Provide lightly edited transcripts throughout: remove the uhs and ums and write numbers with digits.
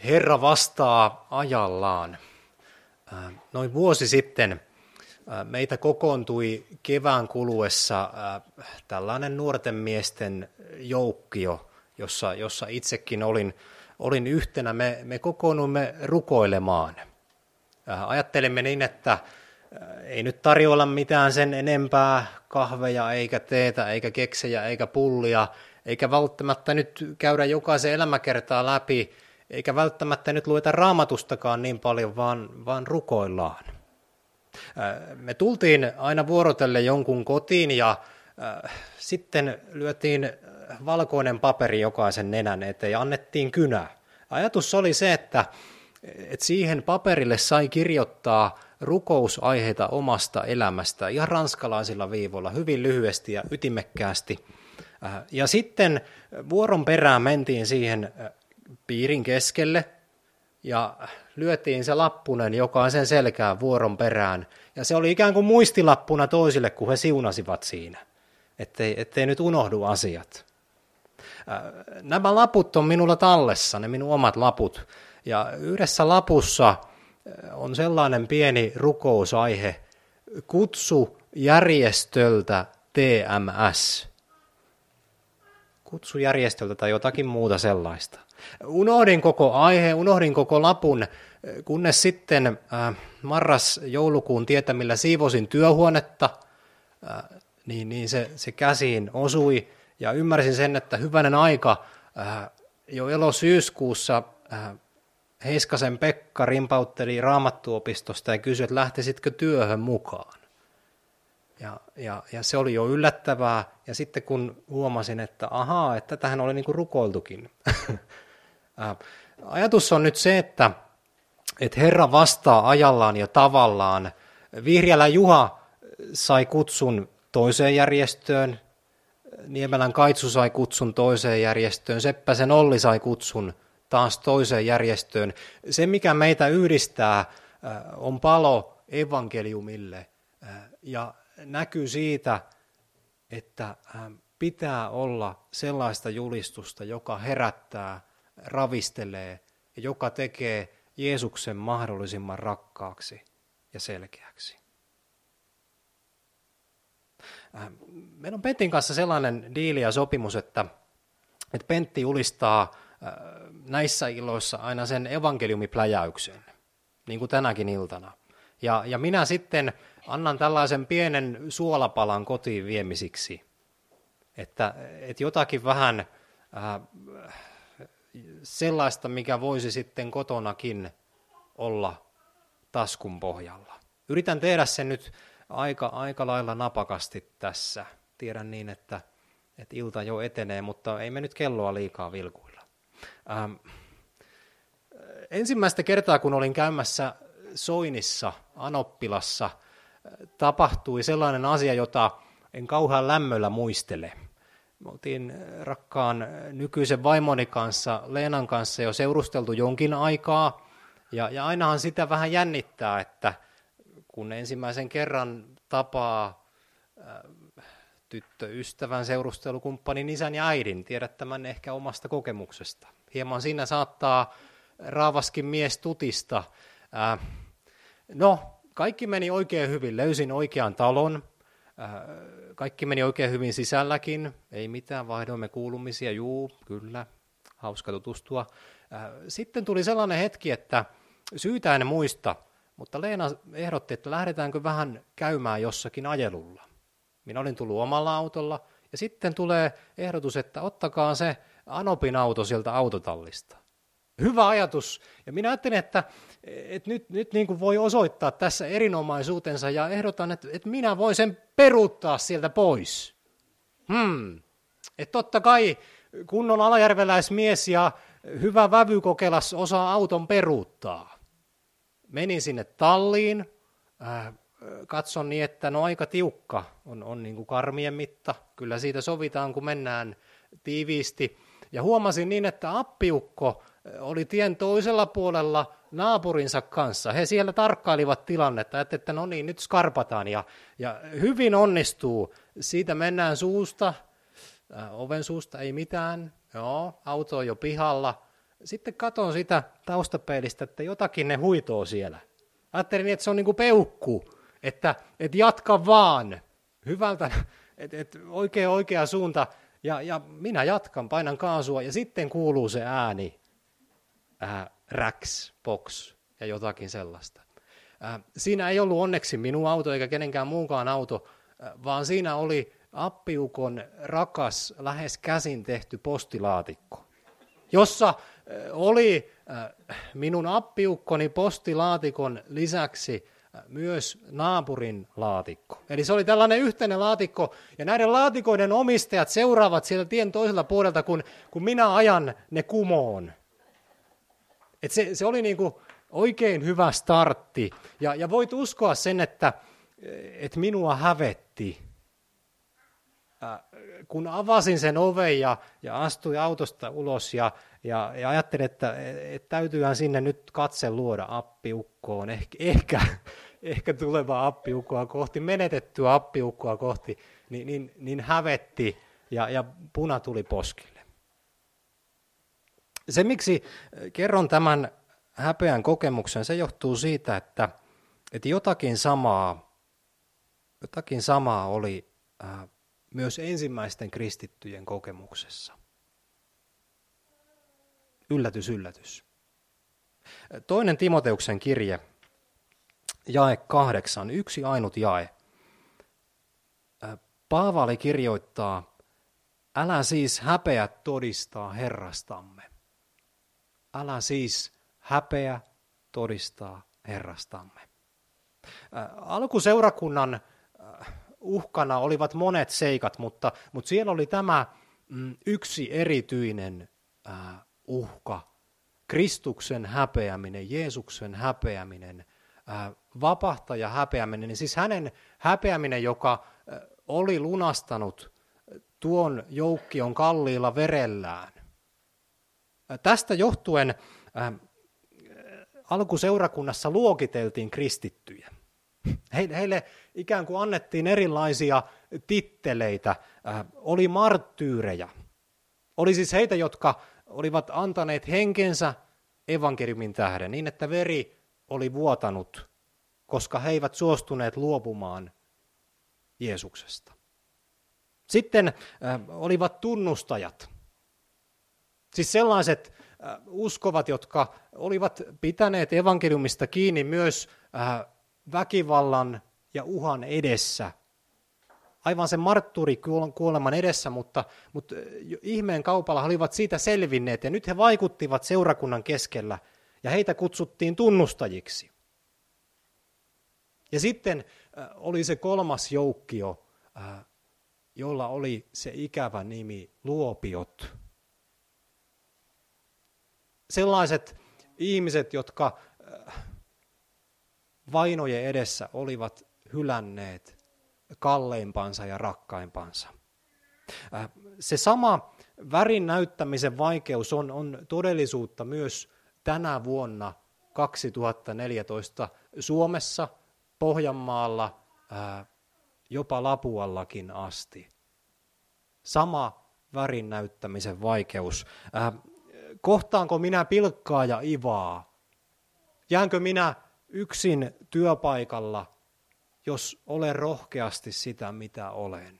Herra vastaa ajallaan. Noin vuosi sitten meitä kokoontui kevään kuluessa tällainen nuorten miesten joukkio, jossa itsekin olin yhtenä. Me kokoonnuimme rukoilemaan. Ajattelimme niin, että ei nyt tarjolla mitään sen enempää kahveja, eikä teetä, eikä keksejä, eikä pullia, eikä välttämättä nyt käydä jokaisen elämäkertaa läpi, eikä välttämättä nyt lueta Raamatustakaan niin paljon, vaan rukoillaan. Me tultiin aina vuorotelle jonkun kotiin ja sitten lyötiin valkoinen paperi jokaisen nenän eteen ja annettiin kynä. Ajatus oli se, että siihen paperille sai kirjoittaa rukousaiheita omasta elämästä ihan ranskalaisilla viivoilla, hyvin lyhyesti ja ytimekkäästi. Ja sitten vuoron perään mentiin siihen piirin keskelle ja lyötiin se lappunen jokaisen selkään vuoron perään. Ja se oli ikään kuin muistilappuna toisille, kun he siunasivat siinä, ettei nyt unohdu asiat. Nämä laput on minulla tallessa, ne minun omat laput. Ja yhdessä lapussa on sellainen pieni rukousaihe, kutsu järjestöltä TMS. Kutsu järjestöltä tai jotakin muuta sellaista. Unohdin koko aihe, unohdin koko lapun, kunnes sitten marras-joulukuun tietämillä siivosin työhuonetta, niin se käsiin osui ja ymmärsin sen, että hyvänen aika jo elosyyskuussa Heiskasen Pekka rimpautteli Raamattuopistosta ja kysyi, että lähtisitkö työhön mukaan. Ja se oli jo yllättävää, ja sitten kun huomasin, että tätähän oli niin kuin rukoiltukin. Ajatus on nyt se, että Herra vastaa ajallaan ja tavallaan. Vihriälän Juha sai kutsun toiseen järjestöön, Niemelän Kaitsu sai kutsun toiseen järjestöön, Seppäsen Olli sai kutsun taas toiseen järjestöön. Se, mikä meitä yhdistää, on palo evankeliumille ja näkyy siitä, että pitää olla sellaista julistusta, joka herättää, ravistelee ja joka tekee Jeesuksen mahdollisimman rakkaaksi ja selkeäksi. Meillä on Pentin kanssa sellainen diili ja sopimus, että Pentti julistaa näissä illoissa aina sen evankeliumipläjäyksen, niin kuin tänäkin iltana. Ja minä sitten annan tällaisen pienen suolapalan kotiin viemisiksi, että jotakin vähän sellaista, mikä voisi sitten kotonakin olla taskun pohjalla. Yritän tehdä sen nyt aika lailla napakasti tässä. Tiedän niin, että ilta jo etenee, mutta ei me nyt kelloa liikaa vilkuilla. Ensimmäistä kertaa, kun olin käymässä Soinissa, Anoppilassa, tapahtui sellainen asia, jota en kauhean lämmöllä muistele. Me oltiin rakkaan nykyisen vaimoni kanssa, Leenan kanssa jo seurusteltu jonkin aikaa, ja ainahan sitä vähän jännittää, että kun ensimmäisen kerran tapaa tyttöystävän, seurustelukumppanin, isän ja äidin, tiedät tämän ehkä omasta kokemuksesta. Hieman siinä saattaa raavaskin mies tutista. Kaikki meni oikein hyvin, löysin oikean talon, kaikki meni oikein hyvin sisälläkin, ei mitään, vaihdoimme kuulumisia, kyllä, hauska tutustua. Sitten tuli sellainen hetki, että syytä en muista, mutta Leena ehdotti, että lähdetäänkö vähän käymään jossakin ajelulla. Minä olin tullut omalla autolla, ja sitten tulee ehdotus, että ottakaa se Anopin auto sieltä autotallista. Hyvä ajatus, ja minä ajattelin, että nyt niin kuin voi osoittaa tässä erinomaisuutensa, ja ehdotan, että minä voin sen peruuttaa sieltä pois. Että totta kai kunnon alajärveläismies ja hyvä vävykokelas osaa auton peruuttaa. Menin sinne talliin, katson niin, että aika tiukka on niin kuin karmien mitta. Kyllä siitä sovitaan, kun mennään tiiviisti. Ja huomasin niin, että appiukko oli tien toisella puolella naapurinsa kanssa. He siellä tarkkailivat tilannetta, että nyt skarpataan. Ja hyvin onnistuu. Siitä mennään suusta, oven suusta ei mitään. Joo, auto on jo pihalla. sitten katon sitä taustapeilistä, että jotakin ne huitoo siellä. Ajattelin, että se on niin kuin peukku, että jatka vaan, hyvältä, että oikea suunta, ja minä jatkan, painan kaasua, ja sitten kuuluu se ääni, räks, box ja jotakin sellaista. Siinä ei ollut onneksi minun auto eikä kenenkään muunkaan auto, vaan siinä oli appiukon rakas, lähes käsin tehty postilaatikko, jossa oli minun appiukkoni postilaatikon lisäksi myös naapurin laatikko. Eli se oli tällainen yhteinen laatikko, ja näiden laatikoiden omistajat seuraavat sieltä tien toiselta puolelta, kun minä ajan ne kumoon. Et se oli niinku oikein hyvä startti, ja voit uskoa sen, että minua hävetti, kun avasin sen oven ja astuin autosta ulos ja ajattelin, että täytyyhän sinne nyt katse luoda appiukkoon, ehkä tulevaa appiukkoa kohti, menetettyä appiukkoa kohti, niin hävetti ja puna tuli poskille. Se, miksi kerron tämän häpeän kokemuksen, se johtuu siitä, että jotakin samaa oli myös ensimmäisten kristittyjen kokemuksessa. Yllätys, yllätys. 2. Timoteuksen kirje, jae 8, yksi ainut jae. Paavali kirjoittaa, älä siis häpeä todistaa Herrastamme. Älä siis häpeä todistaa Herrastamme. Alkuseurakunnan uhkana olivat monet seikat, mutta siellä oli tämä yksi erityinen uhka, Kristuksen häpeäminen, Jeesuksen häpeäminen, vapahtaja häpeäminen, niin siis hänen häpeäminen, joka oli lunastanut tuon joukkion kalliilla verellään. Tästä johtuen alkuseurakunnassa luokiteltiin kristittyjä. Heille ikään kuin annettiin erilaisia titteleitä, oli marttyyrejä. Oli siis heitä, jotka olivat antaneet henkensä evankeliumin tähden niin, että veri oli vuotanut, koska he eivät suostuneet luopumaan Jeesuksesta. Sitten olivat tunnustajat, siis sellaiset uskovat, jotka olivat pitäneet evankeliumista kiinni myös väkivallan ja uhan edessä. Aivan sen marttuurikuoleman edessä, mutta ihmeen kaupalla he olivat siitä selvinneet, ja nyt he vaikuttivat seurakunnan keskellä, ja heitä kutsuttiin tunnustajiksi. Ja sitten oli se kolmas joukkio, jolla oli se ikävä nimi luopiot. Sellaiset ihmiset, jotka vainojen edessä olivat hylänneet kalleimpansa ja rakkaimpansa. Se sama värin näyttämisen vaikeus on todellisuutta myös tänä vuonna 2014 Suomessa, Pohjanmaalla, jopa Lapuallakin asti. Sama värin näyttämisen vaikeus. Kohtaanko minä pilkkaa ja ivaa? Jäänkö minä yksin työpaikalla, jos olen rohkeasti sitä, mitä olen?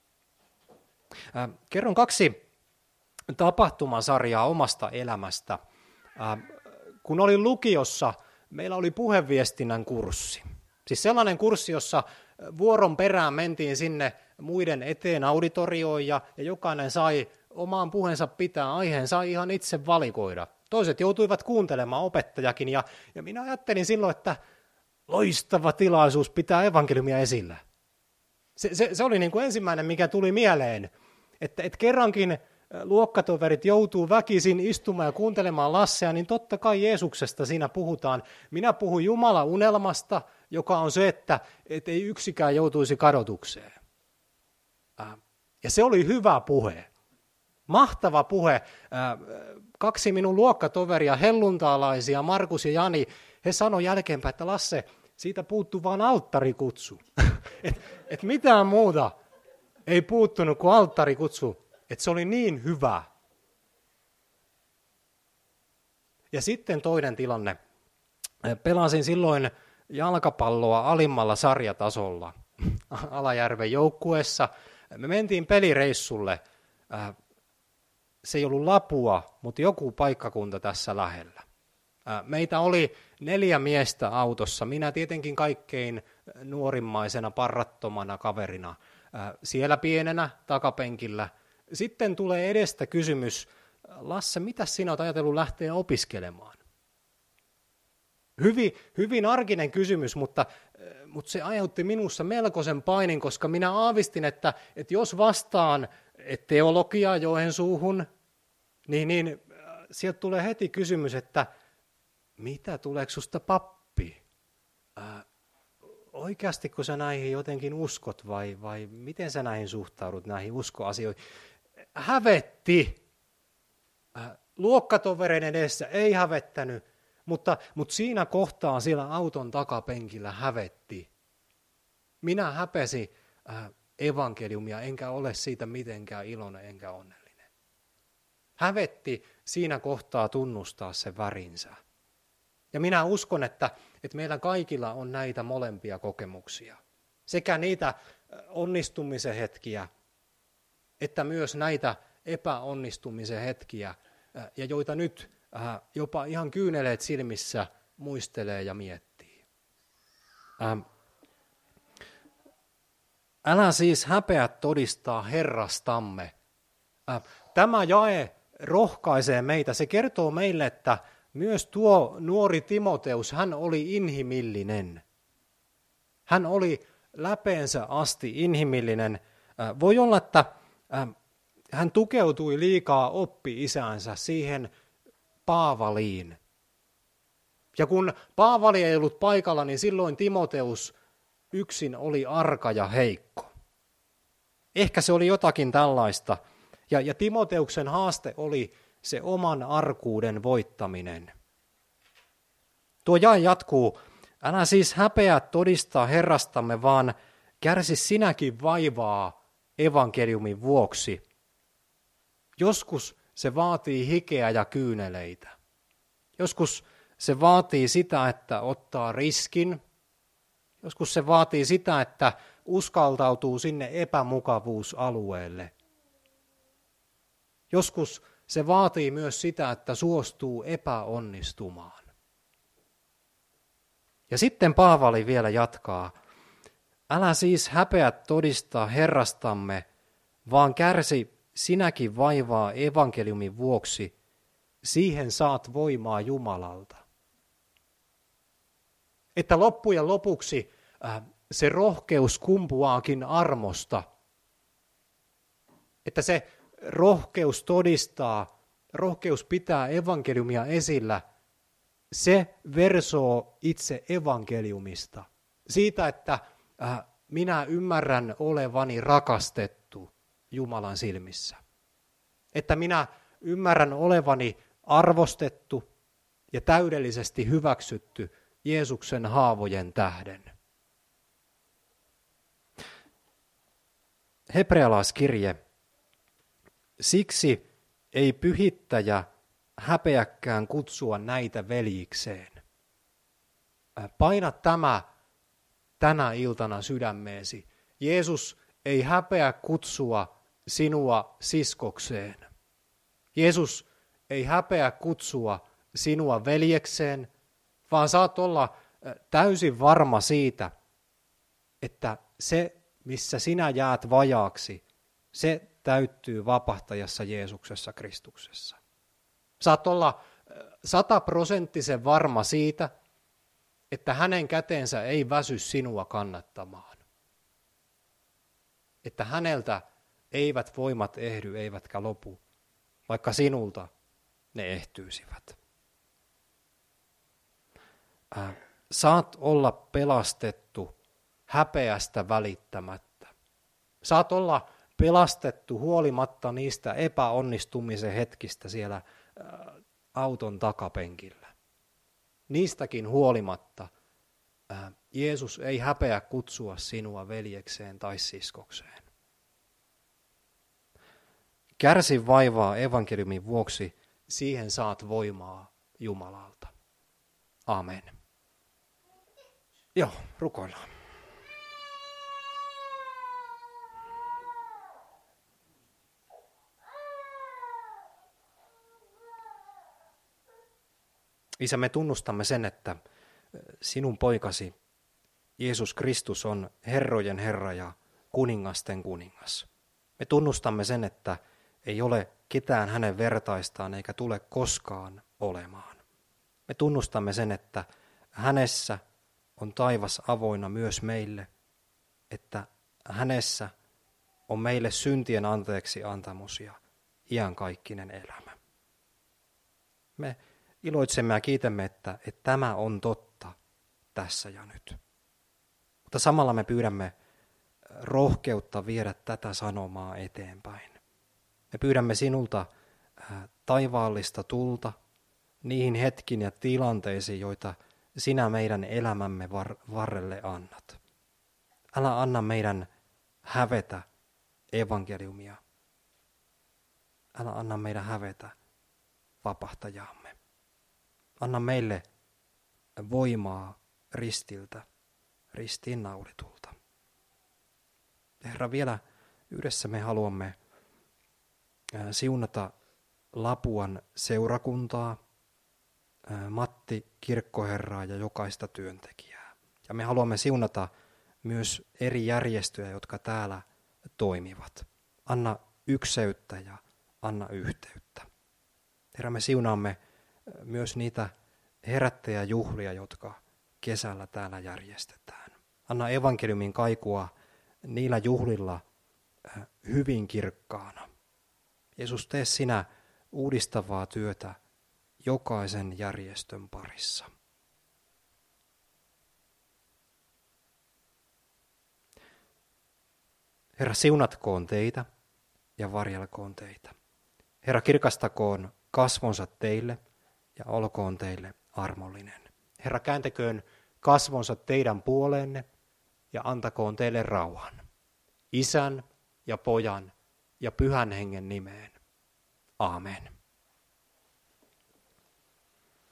Kerron 2 tapahtumasarjaa omasta elämästä. Kun olin lukiossa, meillä oli puheviestinnän kurssi. Siis sellainen kurssi, jossa vuoron perään mentiin sinne muiden eteen auditorioon ja jokainen sai omaan puheensa pitää, aiheen sai ihan itse valikoida. Toiset joutuivat kuuntelemaan, opettajakin, ja minä ajattelin silloin, että loistava tilaisuus pitää evankeliumia esillä. Se oli niin kuin ensimmäinen, mikä tuli mieleen, että kerrankin luokkatoverit joutuu väkisin istumaan ja kuuntelemaan Lassea, niin totta kai Jeesuksesta siinä puhutaan. Minä puhun Jumalan unelmasta, joka on se, että ei yksikään joutuisi kadotukseen. Ja se oli hyvä puhe. Mahtava puhe. 2 minun luokkatoveria, helluntaalaisia, Markus ja Jani, he sanoi jälkeenpäin, että Lasse, siitä puuttuu vain alttarikutsu. et mitään muuta ei puuttunut kuin alttarikutsu. Että se oli niin hyvä. Ja sitten toinen tilanne. Pelasin silloin jalkapalloa alimmalla sarjatasolla Alajärven joukkueessa. Me mentiin pelireissulle. Se ei ollut Lapua, mutta joku paikkakunta tässä lähellä. Meitä oli 4 miestä autossa. Minä tietenkin kaikkein nuorimmaisena, parrattomana kaverina. Siellä pienenä takapenkillä. Sitten tulee edestä kysymys, Lasse, mitä sinä olet ajatellut lähteä opiskelemaan? Hyvin arkinen kysymys, mutta se aiheutti minussa melkoisen painin, koska minä aavistin, että jos vastaan teologiaa Joensuuhun, niin sieltä tulee heti kysymys, että mitä, tuleeko susta pappi? Oikeastiko sä näihin jotenkin uskot vai miten sä näihin suhtaudut, näihin uskoasioihin? Hävetti. Luokkatovereiden edessä ei hävettänyt, mutta siinä kohtaa siellä auton takapenkillä hävetti. Minä häpesin evankeliumia, enkä ole siitä mitenkään iloinen enkä onnellinen. Hävetti siinä kohtaa tunnustaa se värinsä. Ja minä uskon, että meillä kaikilla on näitä molempia kokemuksia. Sekä niitä onnistumisen hetkiä, että myös näitä epäonnistumisen hetkiä, ja joita nyt jopa ihan kyyneleet silmissä muistelee ja miettii. Älä siis häpeä todistaa Herrastamme. Tämä jae rohkaisee meitä. Se kertoo meille, että myös tuo nuori Timoteus, hän oli inhimillinen. Hän oli läpeensä asti inhimillinen. Voi olla, että hän tukeutui liikaa oppi-isäänsä siihen Paavaliin. Ja kun Paavali ei ollut paikalla, niin silloin Timoteus yksin oli arka ja heikko. Ehkä se oli jotakin tällaista. Ja Timoteuksen haaste oli se oman arkuuden voittaminen. Tuo jae jatkuu. Älä siis häpeä todistaa Herrastamme, vaan kärsi sinäkin vaivaa evankeliumin vuoksi. Joskus se vaatii hikeä ja kyyneleitä. Joskus se vaatii sitä, että ottaa riskin. Joskus se vaatii sitä, että uskaltautuu sinne epämukavuusalueelle. Joskus se vaatii myös sitä, että suostuu epäonnistumaan. Ja sitten Paavali vielä jatkaa. Älä siis häpeä todistaa Herrastamme, vaan kärsi sinäkin vaivaa evankeliumin vuoksi. Siihen saat voimaa Jumalalta. Että loppujen lopuksi se rohkeus kumpuaakin armosta. Että se rohkeus todistaa, rohkeus pitää evankeliumia esillä, se versoo itse evankeliumista. Siitä, että minä ymmärrän olevani rakastettu Jumalan silmissä. Että minä ymmärrän olevani arvostettu ja täydellisesti hyväksytty Jeesuksen haavojen tähden. Hebrealaiskirje. Siksi ei pyhittäjä häpeäkään kutsua näitä veljikseen. Paina tämä tänä iltana sydämeesi. Jeesus ei häpeä kutsua sinua siskokseen. Jeesus ei häpeä kutsua sinua veljekseen, vaan saat olla täysin varma siitä, että se, missä sinä jäät vajaaksi, se täyttyy vapahtajassa Jeesuksessa Kristuksessa. Saat olla 100% varma siitä, että hänen käteensä ei väsy sinua kannattamaan. Että häneltä eivät voimat ehdy eivätkä lopu, vaikka sinulta ne ehtyisivät. Saat olla pelastettu häpeästä välittämättä. Saat olla pelastettu huolimatta niistä epäonnistumisen hetkistä siellä auton takapenkillä. Niistäkin huolimatta Jeesus ei häpeä kutsua sinua veljekseen tai siskokseen. Kärsi vaivaa evankeliumin vuoksi, siihen saat voimaa Jumalalta. Amen. Joo, rukoillaan. Isä, me tunnustamme sen, että sinun poikasi Jeesus Kristus on herrojen Herra ja kuningasten kuningas. Me tunnustamme sen, että ei ole ketään hänen vertaistaan eikä tule koskaan olemaan. Me tunnustamme sen, että hänessä on taivas avoinna myös meille, että hänessä on meille syntien anteeksi antamus ja iankaikkinen elämä. Me iloitsemme ja kiitämme, että tämä on totta tässä ja nyt. Mutta samalla me pyydämme rohkeutta viedä tätä sanomaa eteenpäin. Me pyydämme sinulta taivaallista tulta niihin hetkiin ja tilanteisiin, joita sinä meidän elämämme varrelle annat. Älä anna meidän hävetä evankeliumia. Älä anna meidän hävetä vapahtajaamme. Anna meille voimaa ristiltä, ristiin naulitulta. Herra, vielä yhdessä me haluamme siunata Lapuan seurakuntaa, Matti kirkkoherraa ja jokaista työntekijää. Ja me haluamme siunata myös eri järjestöjä, jotka täällä toimivat. Anna ykseyttä ja anna yhteyttä. Herra, me siunaamme myös niitä herättäjäjuhlia, jotka kesällä täällä järjestetään. Anna evankeliumin kaikua niillä juhlilla hyvin kirkkaana. Jeesus, tee sinä uudistavaa työtä jokaisen järjestön parissa. Herra, siunatkoon teitä ja varjelkoon teitä. Herra, kirkastakoon kasvonsa teille ja olkoon teille armollinen. Herra, kääntäköön kasvonsa teidän puoleenne ja antakoon teille rauhan. Isän ja Pojan ja Pyhän Hengen nimeen. Aamen.